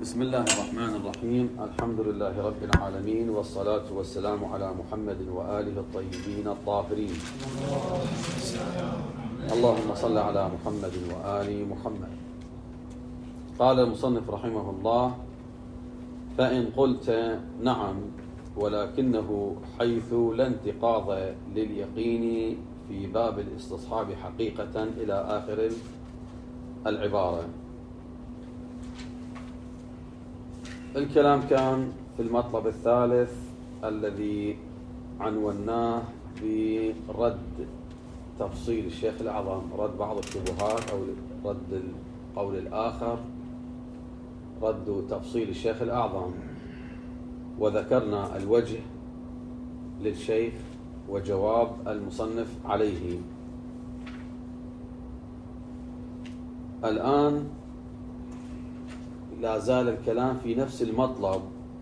بسم الله الرحمن الرحيم. الحمد لله رب العالمين، والصلاة والسلام على محمد وآله الطيبين الطاهرين. اللهم صل على محمد وآل محمد. قال المصنف رحمه الله: فإن قلت نعم، ولكنه حيث لا انتقاض لليقين في باب الاستصحاب حقيقة إلى آخر العبارة. الكلام كان في المطلب الثالث الذي عنوناه برد تفصيل الشيخ الأعظم، رد بعض الشبهات أو رد القول الآخر، رد تفصيل الشيخ الأعظم، وذكرنا الوجه للشيخ وجواب المصنف عليه. الآن لا زال الكلام في نفس المطلب،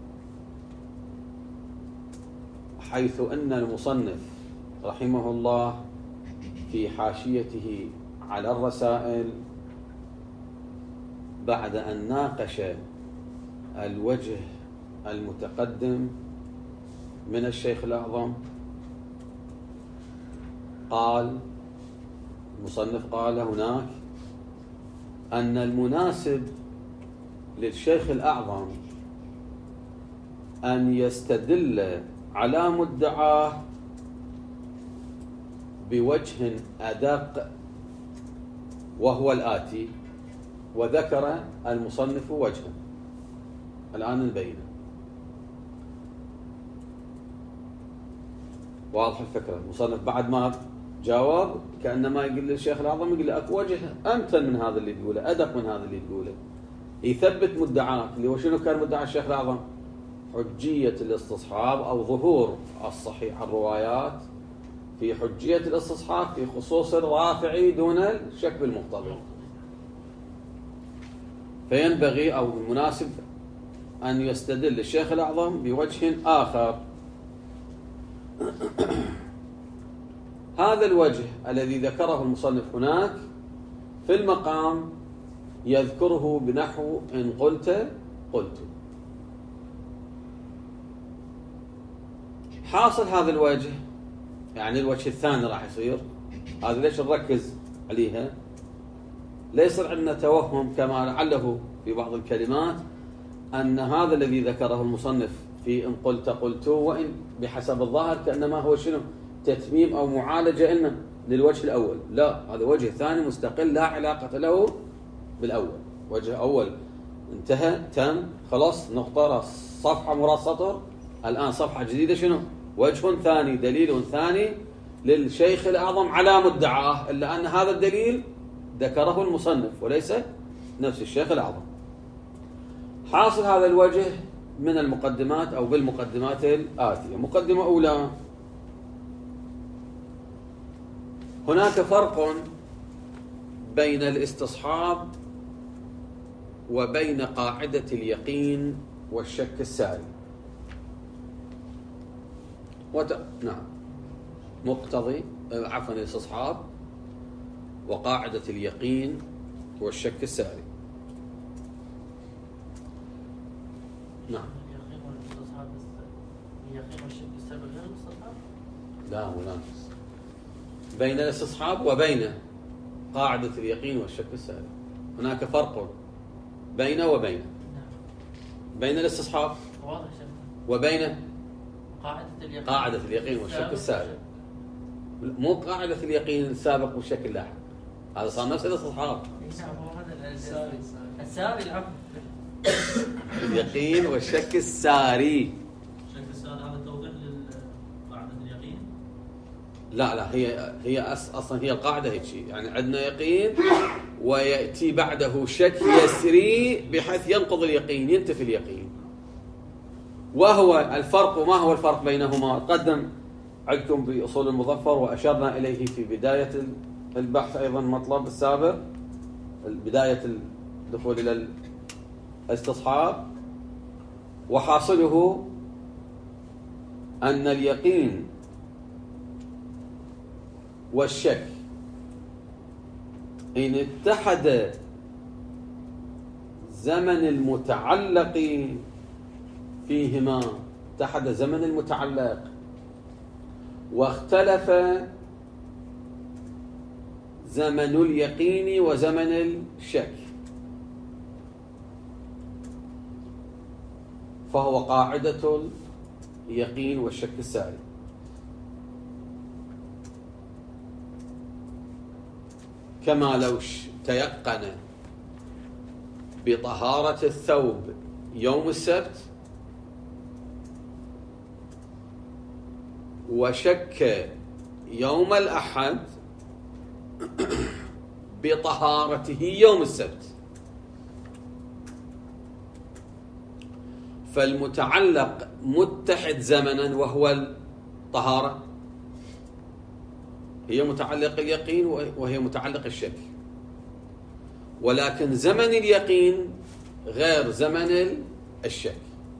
حيث أن المصنف رحمه الله في حاشيته على الرسائل بعد أن ناقش الوجه المتقدم من الشيخ الأعظم قال المصنف قال هناك أن المناسب للشيخ الأعظم أن يستدل على مدعاه بوجه أدق، وهو الآتي، وذكر المصنف وجها. الآن نبينه. واضح الفكرة؟ المصنف بعد ما جاوب كأنما يقول للشيخ الأعظم، يقول له أكو وجه أمتن من هذا اللي تقوله، أدق من هذا اللي تقوله، يثبت مدعاك اللي هو شنو كان مدعى الشيخ الأعظم؟ حجية الاستصحاب أو ظهور الصحيح الروايات في حجية الاستصحاب في خصوص الرافعي دون الشك بالمقتضي. فينبغي أو المناسب أن يستدل الشيخ الأعظم بوجه آخر. هذا الوجه الذي ذكره المصنف هناك في المقام يذكره بنحو إن قلت قلت. حاصل هذا الوجه، يعني الوجه الثاني راح يصير هذا. ليش نركز عليها؟ لا يصير عندنا توهم كما لعله في بعض الكلمات أن هذا الذي ذكره المصنف في إن قلت قلت، وإن بحسب الظاهر كأنما هو شنو تتميم أو معالجة إنه للوجه الأول. لا، هذا وجه ثاني مستقل لا علاقة له بالأول. وجه أول انتهى، تم، خلاص، نقطة، راس، صفحة مراد سطر. الآن صفحة جديدة، شنو؟ وجه ثاني، دليل ثاني للشيخ الأعظم على مدعاه، إلا أن هذا الدليل ذكره المصنف وليس نفس الشيخ الأعظم. حاصل هذا الوجه من المقدمات أو بالمقدمات الآتية. مقدمة أولى: هناك فرق بين الاستصحاب وبين قاعدة اليقين والشك الساري. نعم، مقتضي عفوا الاستصحاب وقاعدة اليقين والشك الساري. نعم. اليقين والشك الساري غير الاستصحاب؟ لا، منافس بين الاستصحاب وبين قاعدة اليقين والشك الساري. هناك فرق بينه وبين بين الاستصحاب وبين قاعدة اليقين والشك السابق. مو قاعدة اليقين السابق والشك اللاحق، هذا صار نفس الاستصحاب. الساري اليقين والشك الساري. الشك الساري هذا توضيح لقاعدة اليقين؟ لا، هي اصلا هي القاعدة هيك شيء، يعني عندنا يقين ويأتي بعده شك يسري بحيث ينقض اليقين، ينتفي اليقين. وهو الفرق، ما هو الفرق بينهما؟ قدم عندكم بأصول المظفر وأشرنا إليه في بداية البحث، أيضا مطلب السابق، بداية الدخول إلى الاستصحاب. وحاصله أن اليقين والشك إن اتحد زمن المتعلق فيهما، اتحد زمن المتعلق واختلف زمن اليقين وزمن الشك، فهو قاعدة اليقين والشك الساري. كما لو تيقن بطهارة الثوب يوم السبت وشك يوم الأحد بطهارته يوم السبت، فالمتعلق متحد زمنا وهو الطهارة، هي متعلق اليقين وهي متعلق الشك، ولكن زمن اليقين غير زمن الشك،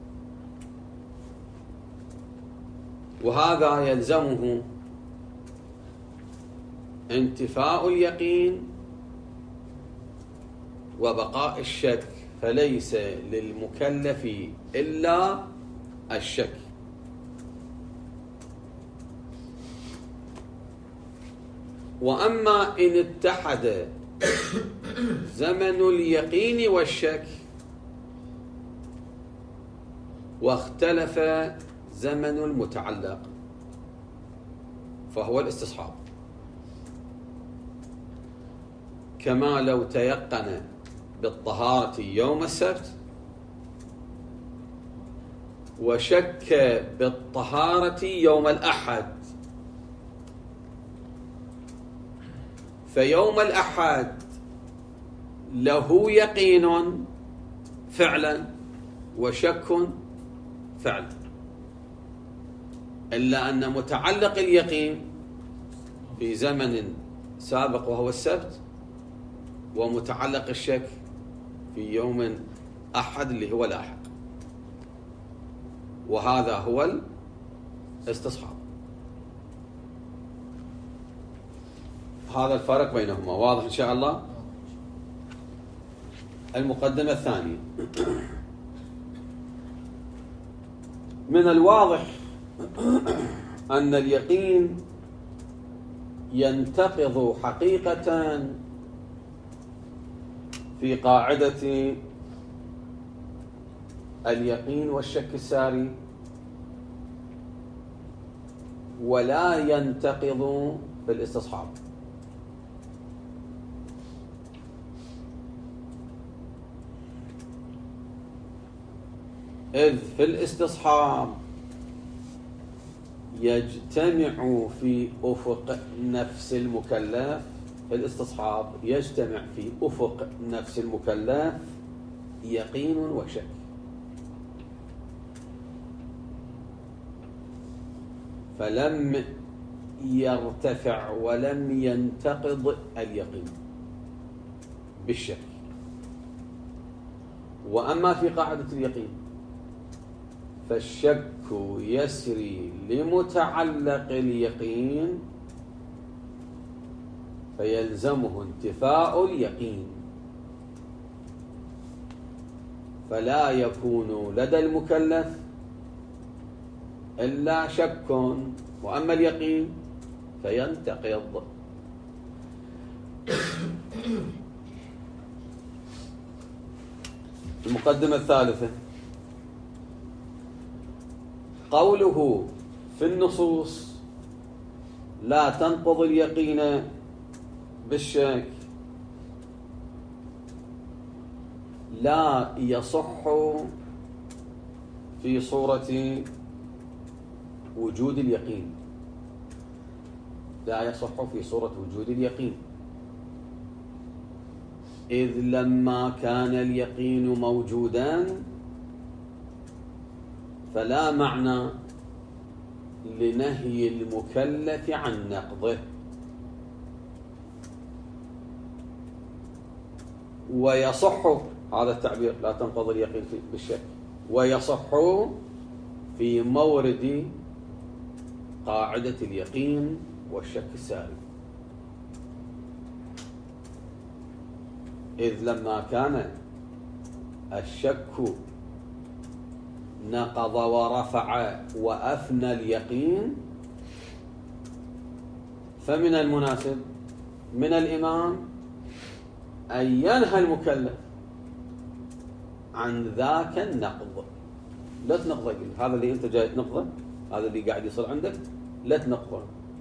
وهذا يلزمه انتفاء اليقين وبقاء الشك، فليس للمكلف إلا الشك. وأما إن اتحد زمن اليقين والشك واختلف زمن المتعلق فهو الاستصحاب، كما لو تيقن بالطهارة يوم السبت وشك بالطهارة يوم الأحد، فيوم الأحد له يقين فعلا وشك فعلا، إلا أن متعلق اليقين في زمن سابق وهو السبت، ومتعلق الشك في يوم أحد اللي هو لاحق، وهذا هو الاستصحاب. هذا الفرق بينهما واضح إن شاء الله. المقدمة الثانية: من الواضح أن اليقين ينتقض حقيقة في قاعدة اليقين والشك الساري، ولا ينتقض في الاستصحاب. إذ في الاستصحاب يجتمع في أفق نفس المكلف، الاستصحاب يجتمع في أفق نفس المكلف يقين وشك، فلم يرتفع ولم ينتقض اليقين بالشك. وأما في قاعدة اليقين فالشك يسري لمتعلق اليقين فيلزمه انتفاء اليقين، فلا يكون لدى المكلف إلا شك، وأما اليقين فينتقض. المقدمة الثالثة: قوله في النصوص لا تنقض اليقين بالشك لا يصح في صورة وجود اليقين، لا يصح في صورة وجود اليقين، إذ لما كان اليقين موجودا فلا معنى لنهي المكلف عن نقضه، ويصح هذا التعبير لا تنقض اليقين بالشك، ويصح في مورد قاعدة اليقين والشك الساري، إذ لما كان الشك نقض ورفع وأفنى اليقين، فمن المناسب من الإمام أن ينهى المكلف عن ذاك النقض. لا تنقضه، هذا اللي أنت جاي تنقضه، هذا اللي قاعد يصير عندك لا تنقضه.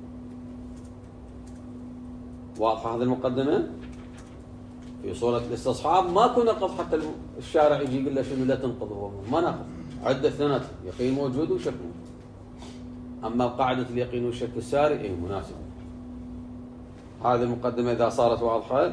واضحة هذه المقدمة؟ في صورة الاستصحاب ماكو نقض، حتى الشارع يجي يقول له شنو لا تنقضه، ما ناخذ عدة ثنات، يقين موجود وشك موجود. أما قاعدة اليقين والشك الساري أي مناسب. هذه المقدمة إذا صارت واضحة.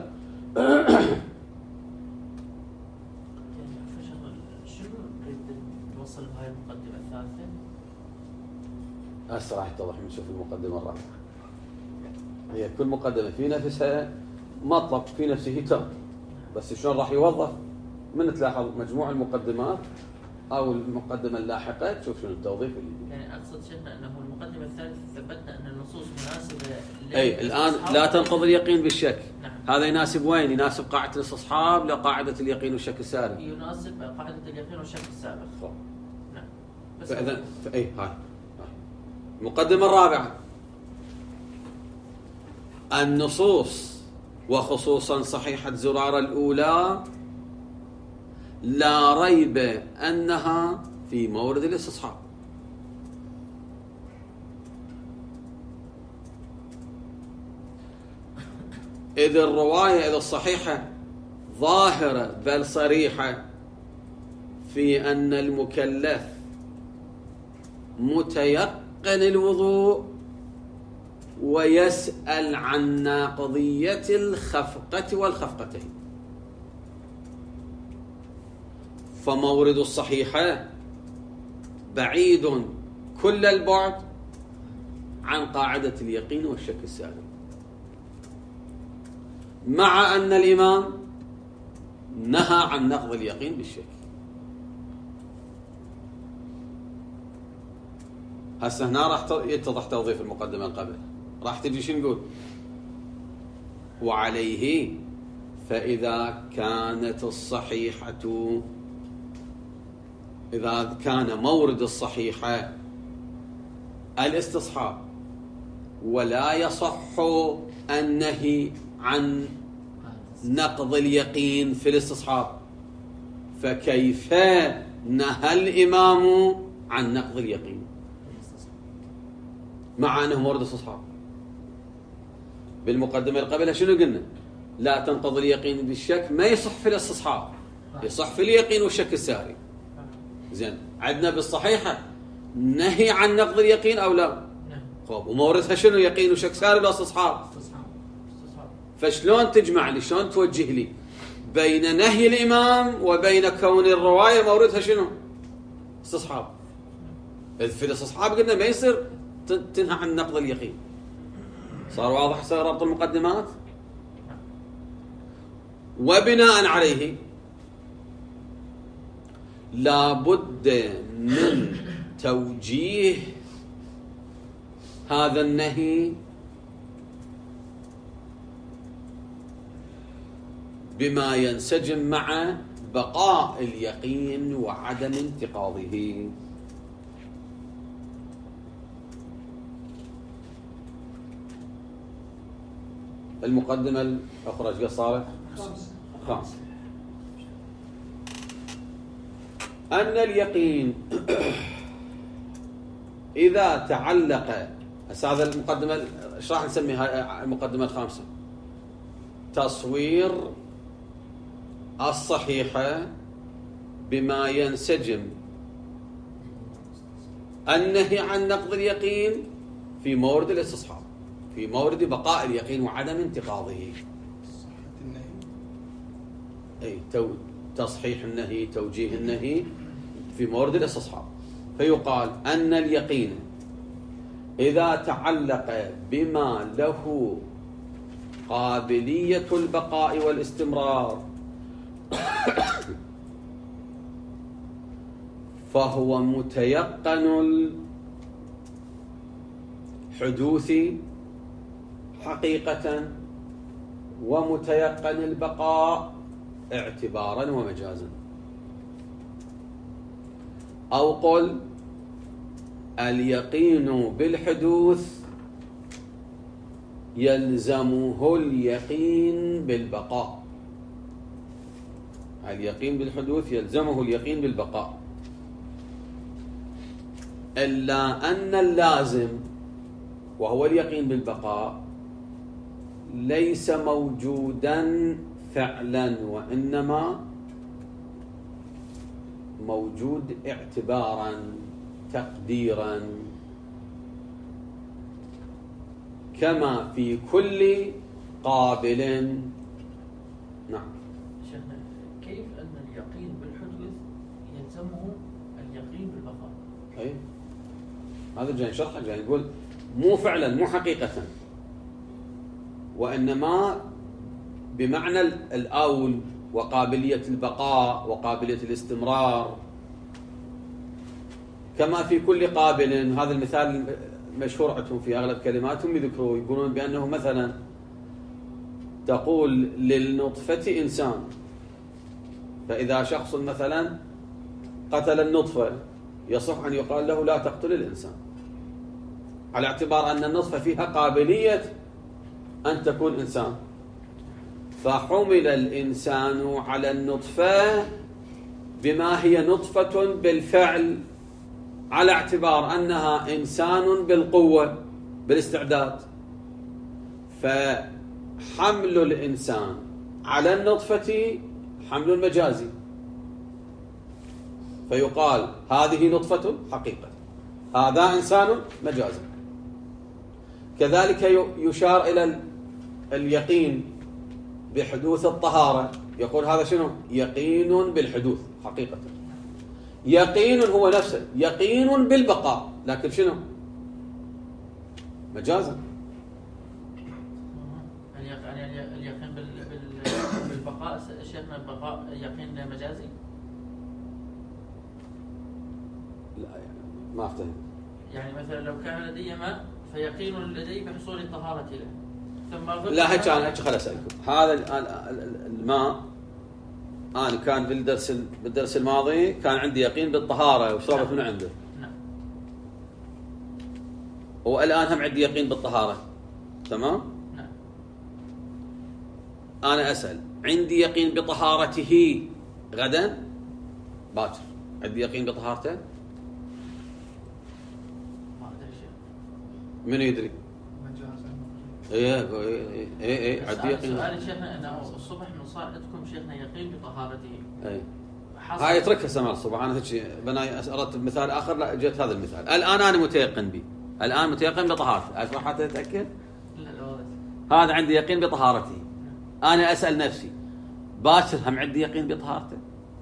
شنو نريد نوصل بهاي المقدمة الثالثة؟ هسه راح يتضح من نشوف المقدمة الرابعة. هي كل مقدمة في نفسها مطلب في نفسه تام، بس شلون راح يوظف من تلاحظ مجموع المقدمات أو المقدمة اللاحقة تشوف شنو التوظيف اللي. يعني أقصد شيخنا أنه المقدمة الثالثة ثبتنا أن النصوص مناسبة. أي الآن لا تنقض اليقين بالشك. نعم. هذا يناسب وين؟ يناسب قاعدة الاستصحاب لقاعدة اليقين والشك الساري. يناسب قاعدة اليقين والشك السابق. نعم. فإذا أي هاي المقدمة الرابعة، النصوص وخصوصا صحيحة زرارة الأولى لا ريب أنها في مورد الاستصحاب، إذ الرواية إذا الصحيحة ظاهرة بل صريحة في أن المكلف متيقن الوضوء ويسأل عن ناقضية الخفقة والخفقتين، فمورد الصحيحة بعيد كل البعد عن قاعدة اليقين والشك الساري، مع أن الإمام نهى عن نقض اليقين بالشك. هسه هنا راح يتضح توظيف المقدمة قبل، راح تجي شو نقول؟ وعليه فإذا كانت الصحيحة، إذا كان مورد الصحيحة الاستصحاب ولا يصح النهي عن نقض اليقين في الاستصحاب، فكيف نهى الإمام عن نقض اليقين مع أنه مورد استصحاب؟ بالمقدمة اللي قبلها شنو قلنا؟ لا تنقض اليقين بالشك، ما يصح في الاستصحاب، يصح في اليقين والشك الساري. زين، عندنا بالصحيحة نهي عن نقض اليقين أو لا؟ خب، وموردها شنو؟ يقين وشك ساري ولا استصحاب؟ فشلون تجمع لي، شلون توجه لي بين نهي الإمام وبين كون الرواية موردها شنو؟ استصحاب. في الاستصحاب قلنا ما يصير تنهى عن نقض اليقين. صار واضح صار ربط المقدمات؟ وبناء عليه لا بد من توجيه هذا النهي بما ينسجم مع بقاء اليقين وعدم انتقاضه. المقدمة الأخرى ايش صارت؟ خامس. أن اليقين إذا تعلق، هذا المقدمة ايش راح نسميها المقدمة الخامسة؟ تصوير الصحيحة بما ينسجم النهي عن نقض اليقين في مورد الاستصحاب، في مورد بقاء اليقين وعدم انتقاضه. أي تصحيح النهي، توجيه النهي في مورد الاستصحاب. فيقال أن اليقين إذا تعلق بما له قابلية البقاء والاستمرار فهو متيقن الحدوث حقيقة ومتيقن البقاء اعتبارا ومجازا. أو قل اليقين بالحدوث يلزمه اليقين بالبقاء. اليقين بالحدوث يلزمه اليقين بالبقاء، إلا أن اللازم وهو اليقين بالبقاء ليس موجودا فعلا، وإنما موجود اعتبارا تقديرا، كما في كل قابل. نعم. شيخنا كيف أن اليقين بالحدوث يلزمه اليقين بالبقاء؟ أي هذا جاي شرحه، جاي نقول مو فعلا مو حقيقة، وإنما بمعنى الأول وقابلية البقاء وقابلية الاستمرار، كما في كل قابل. هذا المثال مشهور عندهم في أغلب كلماتهم، يذكروا يقولون بأنه مثلا تقول للنطفة إنسان، فإذا شخص مثلا قتل النطفة يصح أن يقال له لا تقتل الإنسان، على اعتبار أن النطفة فيها قابلية أن تكون إنسان، فحمل الإنسان على النطفة بما هي نطفة بالفعل، على اعتبار أنها إنسان بالقوة بالاستعداد، فحمل الإنسان على النطفة حمل مجازي، فيقال هذه نطفة حقيقة، هذا إنسان مجازي. كذلك يشار إلى اليقين بحدوث الطهارة، يقول هذا شنو؟ يقين بالحدوث حقيقة. يقين هو نفسه يقين بالبقاء، لكن شنو؟ مجازا. يعني اليقين بالبقاء شيخنا البقاء يقين مجازي؟ لا يعني ما افتهم. يعني مثلا لو كان لدي ماء فيقين لدي بحصول الطهارة له، ثم لا هيك انا خل اسالكم. هذا الماء انا كان بالدرس الماضي كان عندي يقين بالطهاره وشربت من عنده. نعم. والان هم عندي يقين بالطهاره. تمام؟ نعم. انا اسال عندي يقين بطهارته غدا باكر، عندي يقين بطهارته؟ ما ادري شيء. من يدري؟ ايه عندي يقين. سؤالي شيخنا انه الصبح من صاعدكم شيخنا يقين بطهارته. اي هاي اتركها سمع الصبح. انا هيك بناي اردت مثال اخر، لا جت هذا المثال. الان انا متيقن به، الان متيقن بطهارته، اشرح حتى اتاكد. لا هذا عندي يقين بطهارته. انا اسال نفسي باكر هم عندي يقين بطهارته؟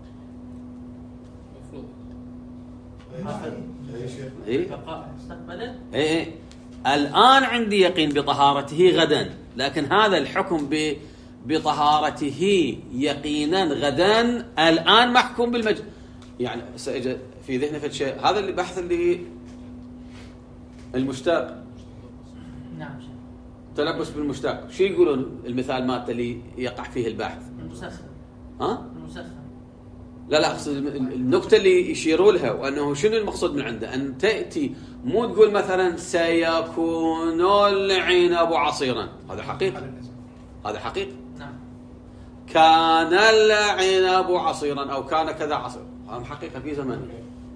اي بقاء مستقبلا. اي الان عندي يقين بطهارته غدا، لكن هذا الحكم بطهارته يقينا غدا الان محكوم يعني سأجي في ذهني في شيء. هذا اللي بحث اللي المشتاق. نعم شيخ. تلبس بالمشتاق. شو يقولون المثال مالته اللي يقع فيه البحث؟ المسخن. المسخن. لا اقصد النقطه اللي يشيروا لها، وانه شنو المقصود من عنده؟ ان تاتي مو تقول مثلا سيكون العنب عصيرا، هذا حقيقه، هذا حقيقه. نعم. كان العنب عصيرا او كان كذا عصير، هذا حقيقه في زمانه.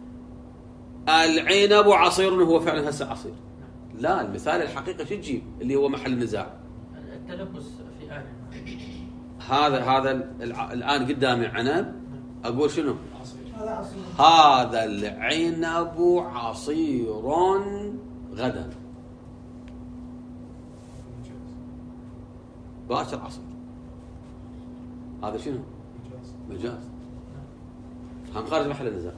العنب عصير هو فعلا هسه عصير. لا المثال الحقيقه شو تجيب اللي هو محل النزاع؟ التلبس في آن. هذا الان قدامي عنب، اقول شنو؟ هذا العنب عصير غدا، باكر عصير. هذا شنو؟ مجاز. هم خارج محل النزاع.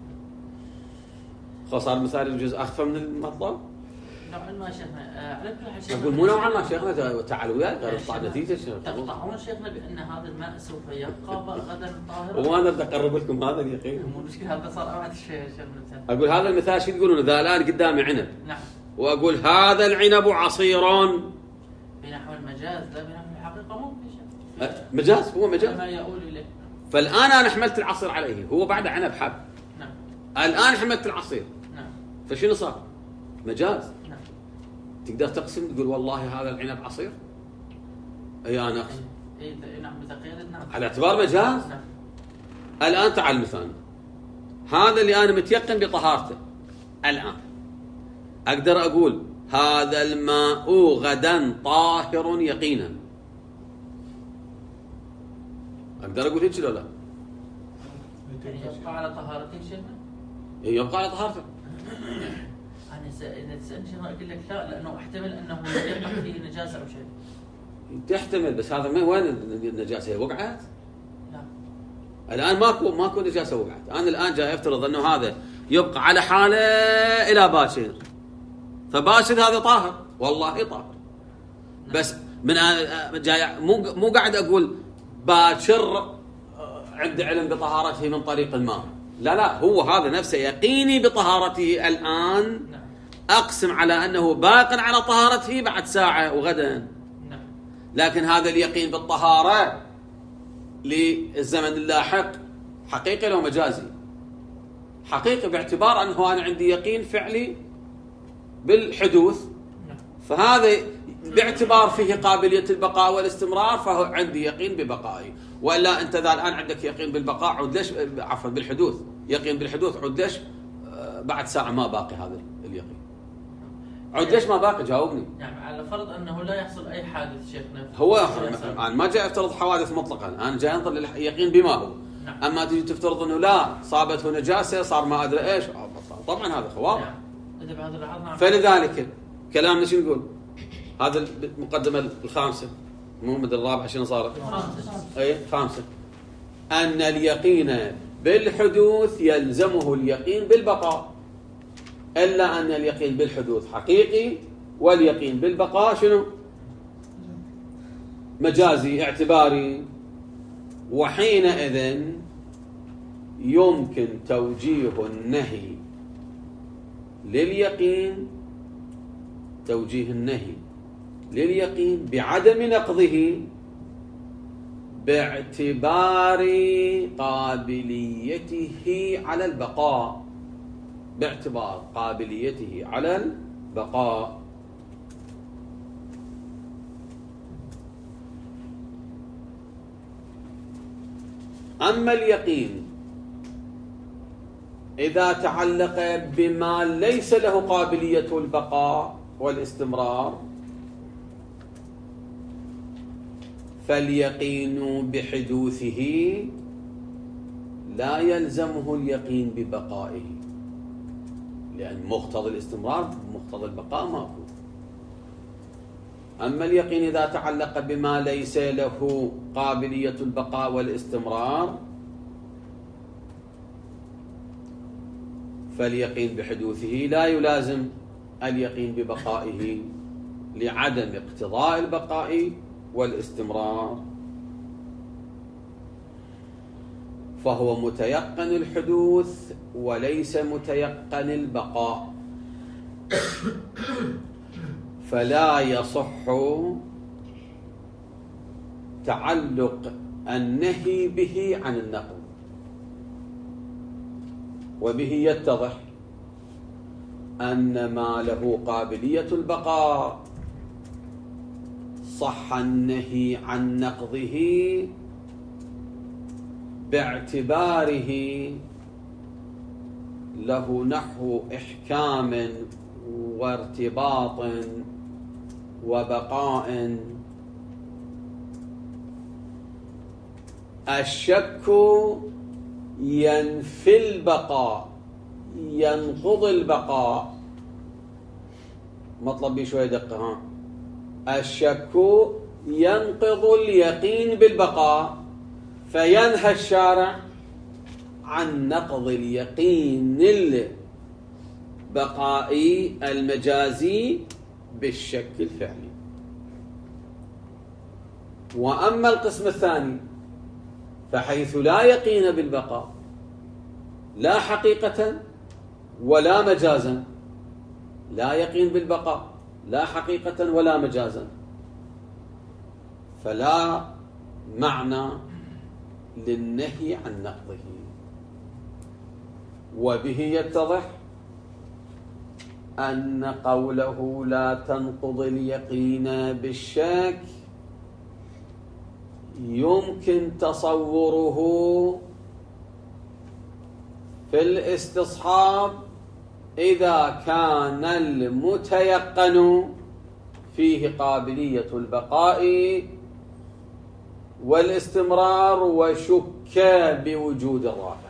خلاص صار المثال يجوز اخفى من المطلب. نوعا ما شيخنا على كل حال شيخنا اقول مو نوعا ما شيخنا، تعالوا وياي غير الطاعه نتيجه. تقطعون شيخنا بان هذا الماء سوف يبقى غدا طاهرا. وما بدي اقرب لكم هذا اليقين. مو مشكله، هذا صار ابعد شيء شيخنا. اقول هذا المثال شو تقولون اذا الان قدامي عنب؟ نعم. واقول هذا العنب عصير. بنحو المجاز لا بنحو الحقيقه ممكن شيخ. مجاز، هو مجاز. ما يؤول اليه. فالان انا حملت العصير عليه، هو بعد عنب حب. نعم. الآن حملت العصير. نعم. فشنو صار؟ مجاز. نعم. تقدر تقسم تقول والله هذا العنب عصير؟ أي أنا أقسم. نعم بتقييد. نعم. على اعتبار مجاز. نعم. الآن تعال مثلا هذا اللي أنا متيقن بطهارته الآن أقدر أقول هذا الماء غدا طاهر يقينا. أقدر أقول هيك ولا لا؟ يعني يبقى على طهارته شيخنا؟ يبقى على طهارته. أنا إذا تسألني شيخنا أقول لك لا، لأنه احتمل أنه يقع فيه نجاسة أو شيء. تحتمل، بس هذا ما وين النجاسة؟ هي وقعت؟ لا. الآن ماكو نجاسة وقعت. أنا الآن جاي أفترض أنه هذا يبقى على حاله إلى باكر، فباكر هذا طاهر، والله طاهر. بس من جاي مو قاعد أقول باكر عند علم بطهارته من طريق الماء، لا هو هذا نفسه يقيني بطهارته الآن. نعم. أقسم على أنه باق على طهارته بعد ساعة وغدا. نعم. لكن هذا اليقين بالطهارة للزمن اللاحق حقيقي لو مجازي؟ حقيقي باعتبار أنه أنا عندي يقين فعلي بالحدوث، فهذا باعتبار فيه قابلية البقاء والاستمرار فهو عندي يقين ببقائي. وإلا أنت ذا الآن عندك يقين بالبقاء، عود ليش عفوا بالحدوث، يقين بالحدوث، عود ليش بعد ساعة ما باقي هذا اليقين؟ عود ليش ما باقي؟ جاوبني. يعني على فرض أنه لا يحصل أي حادث شيخنا. هو أنا ما جاي أفترض حوادث مطلقا، أنا جاي أنظر لليقين بما هو. نعم. أما تيجي تفترض أنه لا صابته نجاسة صار ما أدري إيش، طبعا هذا خواطر. نعم. إذا بهذا اللحظة نعم. فلذلك كلامنا شو نقول؟ هذا المقدمة الخامسة، مو مدري الرابعة شنو صارت؟ أي خامسة. أن اليقين بالحدوث يلزمه اليقين بالبقاء، إلا أن اليقين بالحدوث حقيقي واليقين بالبقاء شنو؟ مجازي اعتباري. وحينئذ يمكن توجيه النهي لليقين، توجيه النهي لليقين بعدم نقضه باعتبار قابليته على البقاء، باعتبار قابليته على البقاء. أما اليقين إذا تعلق بما ليس له قابلية البقاء والاستمرار فاليقين بحدوثه لا يلزمه اليقين ببقائه، لأن مقتضى الاستمرار مقتضى البقاء ماكو. أما اليقين إذا تعلق بما ليس له قابلية البقاء والاستمرار فاليقين بحدوثه لا يلازم اليقين ببقائه لعدم اقتضاء البقاء والاستمرار، فهو متيقن الحدوث وليس متيقن البقاء، فلا يصح تعلق النهي به عن النقل. وبه يتضح أن ما له قابلية البقاء صح النهي عن نقضه باعتباره له نحو إحكام وارتباط وبقاء. الشك ينفي البقاء، ينقض البقاء. مطلب بي شوية دقة. الشك ينقض اليقين بالبقاء، فينهى الشارع عن نقض اليقين البقائي المجازي بالشك الفعلي. وأما القسم الثاني فحيث لا يقين بالبقاء لا حقيقة ولا مجازا، لا يقين بالبقاء لا حقيقة ولا مجازا، فلا معنى للنهي عن نقضه. وبه يتضح أن قوله لا تنقض اليقين بالشك يمكن تصوره في الاستصحاب إذا كان المتيقن فيه قابلية البقاء والاستمرار وشك بوجود الرافع،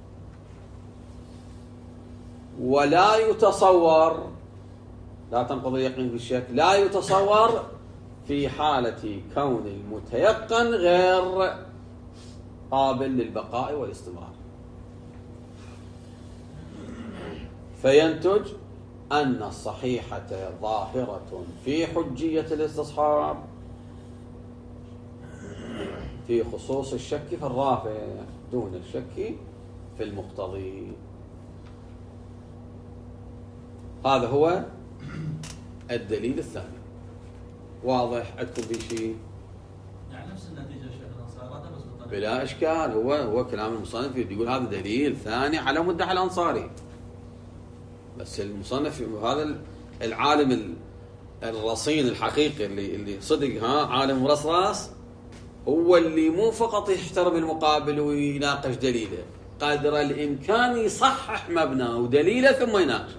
ولا يتصور، لا تنقض اليقين بالشك، لا يتصور في حالة كون المتيقن غير قابل للبقاء والاستمرار. فينتج أن الصحيحة ظاهرة في حجية الاستصحاب في خصوص الشك في الرافع دون الشك في المقتضي. هذا هو الدليل الثاني. واضح عندكم في شيء؟ يعني نفس النتيجة شيخ الأنصاري بس بالطريقة بلا إشكال. هو كلام المصنف يقول هذا دليل ثاني على مدعي الأنصاري. بس المصنف هذا العالم الرصين الحقيقي اللي صدق عالم رصراص هو اللي مو فقط يحترم المقابل ويناقش دليله، قدر الإمكان يصحح مبناه ودليله ثم يناقشه.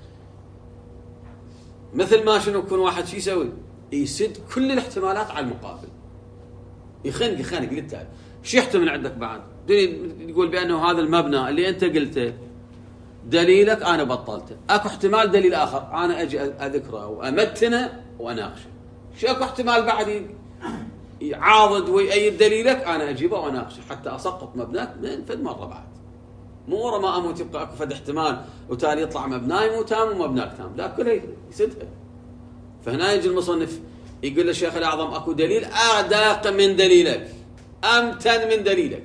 مثل ما شنو يكون واحد شو يسوي؟ يسد كل الاحتمالات على المقابل، يخنق قلت شو يحتمل عندك بعد؟ يقول بأنه هذا المبنى اللي أنت قلته دليلك أنا بطلته، أكو احتمال دليل آخر أنا أجي أذكره وأمتنه وأناقشه، شو أكو احتمال بعد يعاضد ويأيد دليلك أنا أجيبه وأناقشه حتى أسقط مبناك من فد مرة بعد. مو ورا ما أموت يبقى أكو فد احتمال وتالي يطلع مبناي مو تام ومبناك تام، لا كله يسدها. فهنا يجي المصنف يقول للشيخ الأعظم أكو دليل أدق من دليلك، أمتن من دليلك،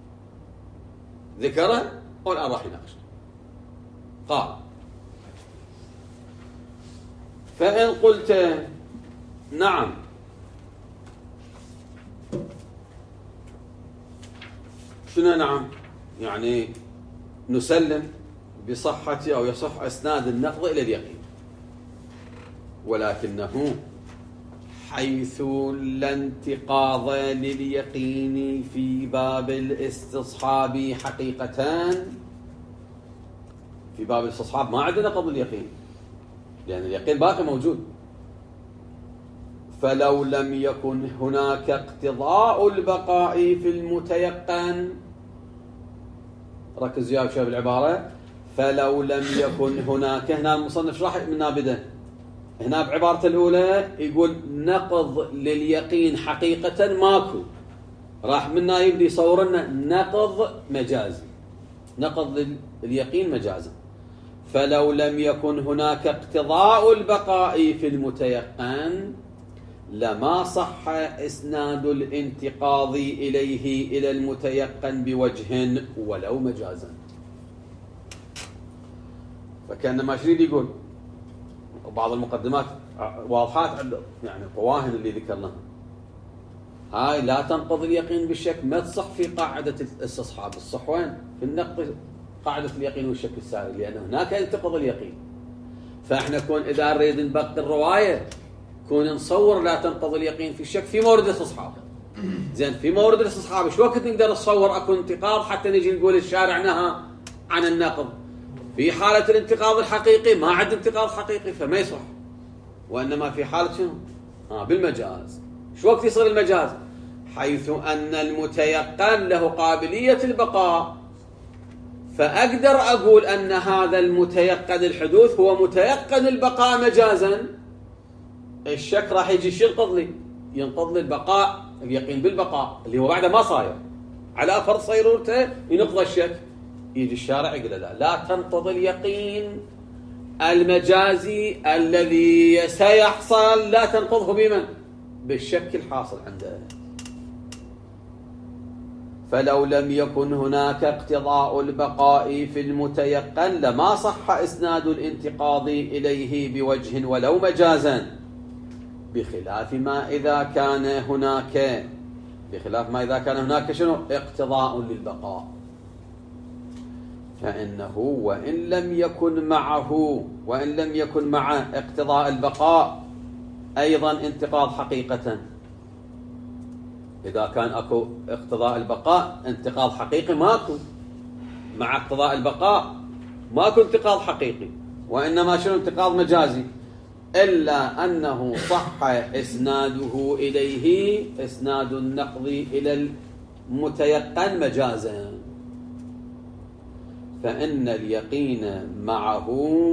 ذكره والآن راح يناقشه. قال فإن قلت نعم شنو نعم؟ يعني نسلم بصحة أو يصح إسناد النقض إلى اليقين، ولكنه حيث لا انتقاض لليقين في باب الاستصحاب حقيقتان. في باب الاستصحاب ما عندنا نقض اليقين لأن اليقين باقي موجود. فلو لم يكن هناك اقتضاء البقاء في المتيقن، ركز يا شباب العبارة، فلو لم يكن هناك، هنا المصنف شرح من نابده، هنا بعبارة الأولى يقول نقض لليقين حقيقة ماكو، راح منا يبدي يصور لنا نقض مجازي، نقض لليقين مجازا. فلو لم يكن هناك اقتضاء البقاء في المتيقن لما صح إسناد الانتقاض إليه إلى المتيقن بوجه ولو مجازا. فكان ما شريد يقول بعض المقدمات واضحات عند يعني الطواهن اللي ذكرناها، هاي لا تنقض اليقين بالشك ما تصح في قاعدة الاستصحاب. الصح وين؟ في النقض قاعدة اليقين والشك الساري، لأن هناك ينتقض اليقين. فإحنا كون إذا نريد نبقي الرواية كون نصور لا تنقض اليقين في الشك في مورد الاستصحاب. زين في مورد الاستصحاب شو وقت نقدر نصور اكو انتقاض حتى نجي نقول الشارع نهى عن النقض؟ في حالة الانتقاض الحقيقي ما عد انتقاض حقيقي فما يصح، وإنما في حالة شنو؟ بالمجاز. شو وقت يصير المجاز؟ حيث أن المتيقن له قابلية البقاء، فأقدر أقول أن هذا المتيقن الحدوث هو متيقن البقاء مجازا. الشك راح يجي شو ينقض لي البقاء، اليقين بالبقاء اللي هو بعده ما صاير على فرض صيرورته ينقض الشك. يجي الشارع يقول لا تنقض اليقين المجازي الذي سيحصل لا تنقضه بمن؟ بالشك الحاصل عنده. فلو لم يكن هناك اقتضاء البقاء في المتيقن لما صح إسناد الانتقاض إليه بوجه ولو مجازا، بخلاف ما إذا كان هناك شنو؟ اقتضاء للبقاء. فإنه وإن لم يكن معه اقتضاء البقاء أيضا انتقاض حقيقة. إذا كان أكو اقتضاء البقاء انتقاض حقيقي ماكو، مع اقتضاء البقاء ماكو انتقاض حقيقي، وإنما شنو انتقاض مجازي، إلا أنه صح إسناده إليه إسناد النقض إلى المتيقن مجازا. فإن اليقين معه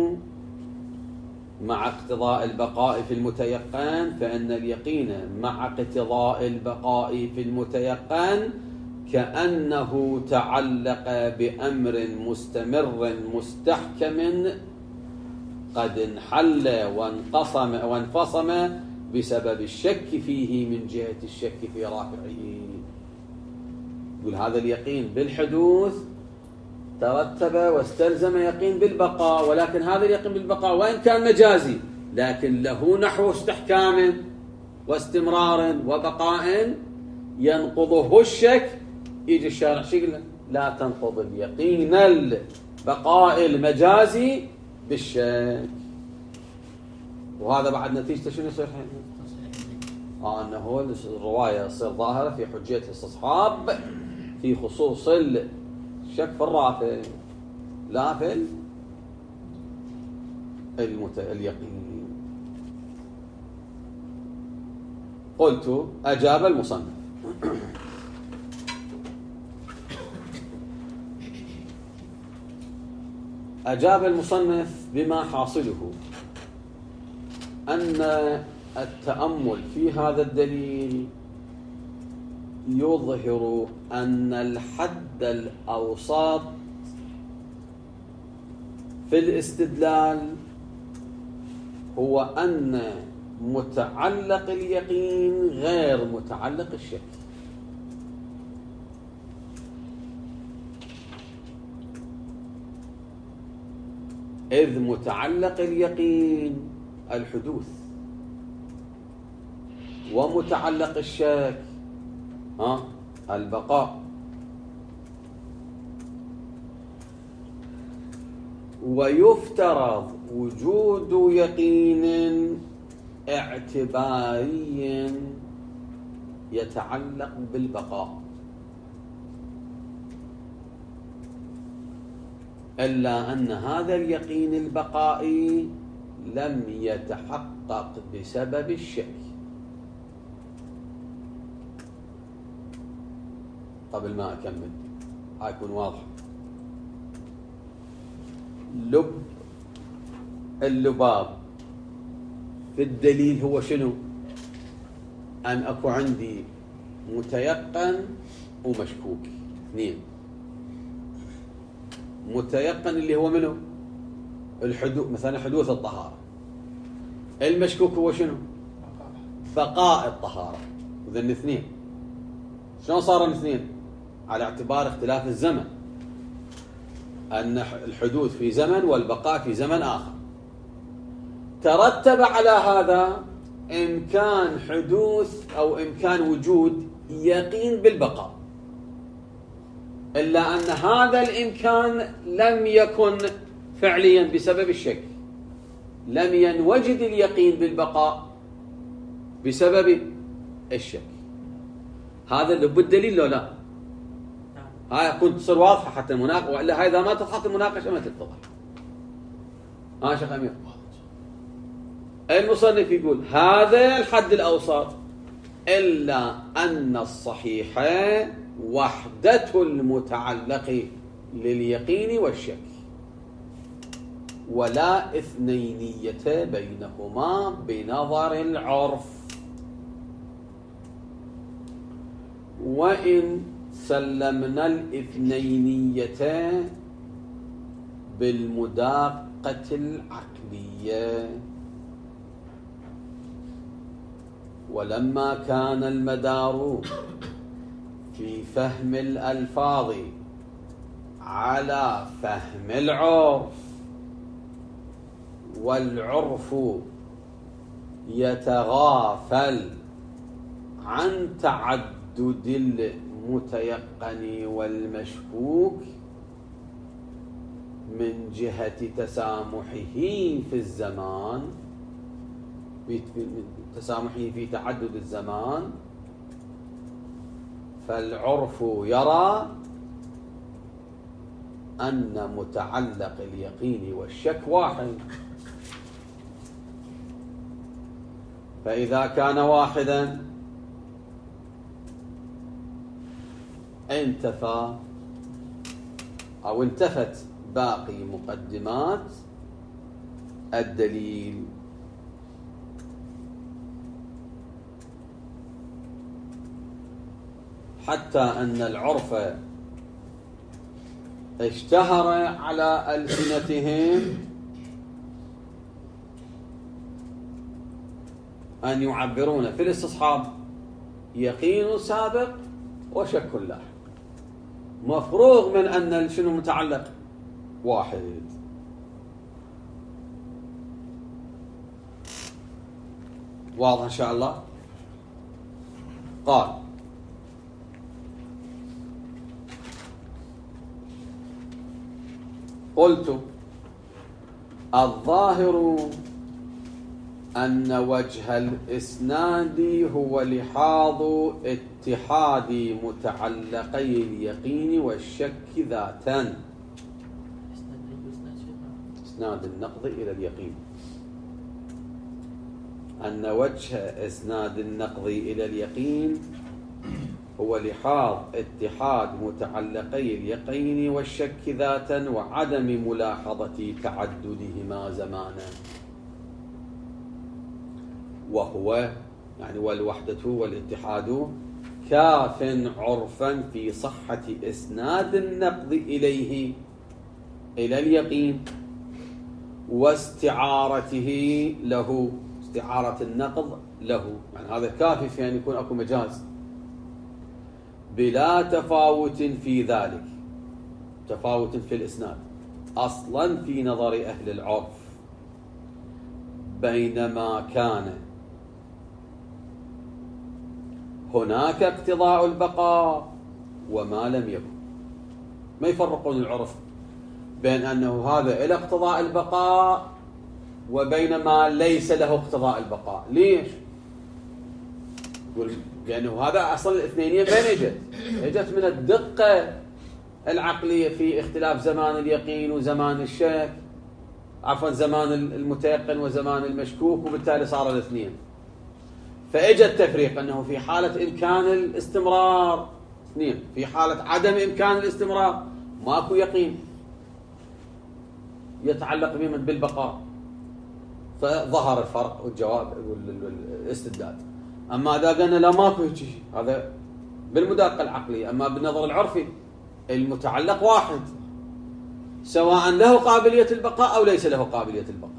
مع اقتضاء البقاء في المتيقن، فإن اليقين مع اقتضاء البقاء في المتيقن كأنه تعلق بأمر مستمر مستحكم قد انحل وانفصم بسبب الشك فيه من جهة الشك في رافعه. يقول هذا اليقين بالحدوث ترتب واستلزم يقين بالبقاء، ولكن هذا اليقين بالبقاء وإن كان مجازي لكن له نحو استحكام واستمرار وبقاء ينقضه الشك. يجي الشارع شو يقول لا تنقض اليقين البقاء المجازي بالشك. وهذا بعد نتيجته شنو يصير؟ أنه الرواية تصير ظاهرة في حجية الاستصحاب في خصوص الشك في الرافع لا في اليقين. قلت أجاب المصنف أجاب المصنف بما حاصله أن التأمل في هذا الدليل يظهر أن الحد الأوسط في الاستدلال هو أن متعلق اليقين غير متعلق الشك. إذ متعلق اليقين الحدوث، ومتعلق الشك البقاء. ويفترض وجود يقين اعتباري يتعلق بالبقاء، إلا أن هذا اليقين البقائي لم يتحقق بسبب الشك. قبل ما أكمل هيكون واضح. لب اللباب في الدليل هو شنو؟ أن أكو عندي متيقن ومشكوك، اثنين. متيقن اللي هو منه الحدوث، مثلا حدوث الطهارة. المشكوك هو شنو؟ بقاء الطهارة. إذن اثنين. شلون صار اثنين؟ على اعتبار اختلاف الزمن، أن الحدوث في زمن والبقاء في زمن آخر. ترتب على هذا إمكان حدوث أو إمكان وجود يقين بالبقاء، إلا أن هذا الإمكان لم يكن فعليا بسبب الشك. لم ينوجد اليقين بالبقاء بسبب الشك. هذا اللي بالدليل لو لا هاي كنت تصير واضحة حتى المناقشة، وإلا هاي إذا ما تضحط المناقشة ما تتضح. شيخ أمير، المصنف يقول هذا الحد الأوسط، إلا أن الصحيح وحدة المتعلق لليقين والشك، ولا اثنينية بينهما بنظر العرف. وإن سلمنا الاثنينية بالمداقة العقلية، ولما كان المدار في فهم الألفاظ على فهم العرف، والعرف يتغافل عن تعدد المتيقن والمشكوك، من جهة تسامحه في الزمان، تسامحه في تعدد الزمان، فالعرف يرى أن متعلق اليقين والشك واحد. فإذا كان واحدا انتفى أو انتفت باقي مقدمات الدليل. حتى أن العرف اشتهر على ألسنتهم أن يعبرون في الاستصحاب يقين سابق وشك لاحق، مفروغ من أن شنو متعلق واحد. واضح إن شاء الله؟ قال: قلت: الظاهر أن وجه الإسناد هو لحاظ اتحاد متعلقي اليقين والشك ذاتا. إسناد النقض إلى اليقين، أن وجه إسناد النقض إلى اليقين هو لحاظ اتحاد متعلقي اليقين والشك ذاتا وعدم ملاحظة تعددهما زمانا. وهو يعني والوحدة والاتحاد كاف عرفا في صحة إسناد النقض إليه إلى اليقين واستعارته له، استعارة النقض له، يعني هذا كافي في أن يكون أكو مجاز بلا تفاوت في ذلك، تفاوت في الإسناد أصلا في نظر أهل العرف، بينما كان هناك اقتضاء البقاء وما لم يكن. ما يفرقون العرف بين أنه هذا إلى اقتضاء البقاء وبينما ليس له اقتضاء البقاء. ليش؟ يقول لأنه هذا أصلا الاثنينية بين اجت من الدقة العقلية في اختلاف زمان اليقين وزمان الشك، عفوا زمان المتيقن وزمان المشكوك، وبالتالي صار الاثنين. فاجى التفريق أنه في حالة إمكان الاستمرار اثنين، في حالة عدم إمكان الاستمرار ماكو يقين يتعلق بالبقاء، فظهر الفرق والجواب والاستدلال. أما إذا قلنا لا ماكو شيء، هذا بالمداقة العقلية. أما بالنظر العرفي المتعلق واحد، سواء له قابلية البقاء أو ليس له قابلية البقاء،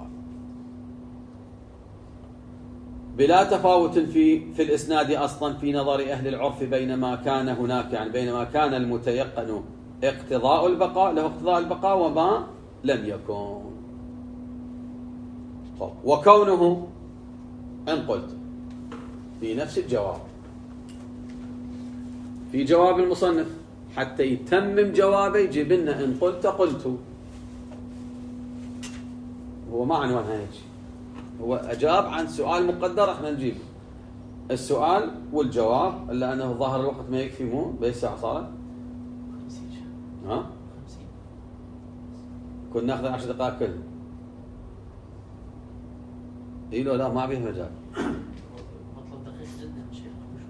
بلا تفاوت في الإسناد أصلا في نظر أهل العرف، بينما كان هناك يعني بينما كان المتيقن اقتضاء البقاء له اقتضاء البقاء وما لم يكن. وكونه إن قلت في نفس الجواب في جواب المصنف حتى يتمم جوابه يجيب لنا إن قلت قلت. هو ما عنوانها هيك، هو أجاب عن سؤال مقدر احنا نجيب السؤال والجواب، إلا أنه ظاهر الوقت ما يكفي، مو بأي ساعة صارت؟ 50. ها؟ 50 كنا ناخذ 10 دقائق كل. اي لو لا ما بيه مجال. مطلب دقيق جدا شيخ.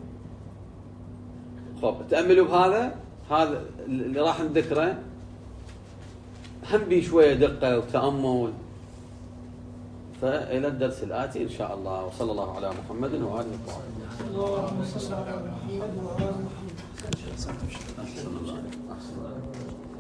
خب تأملوا بهذا، هذا اللي راح نذكره هم بيه شوية دقة وتأمل. فإلى الدرس الآتي إن شاء الله، وصلى الله على محمد وآله وصحبه. اللهم صل على محمد وآل محمد.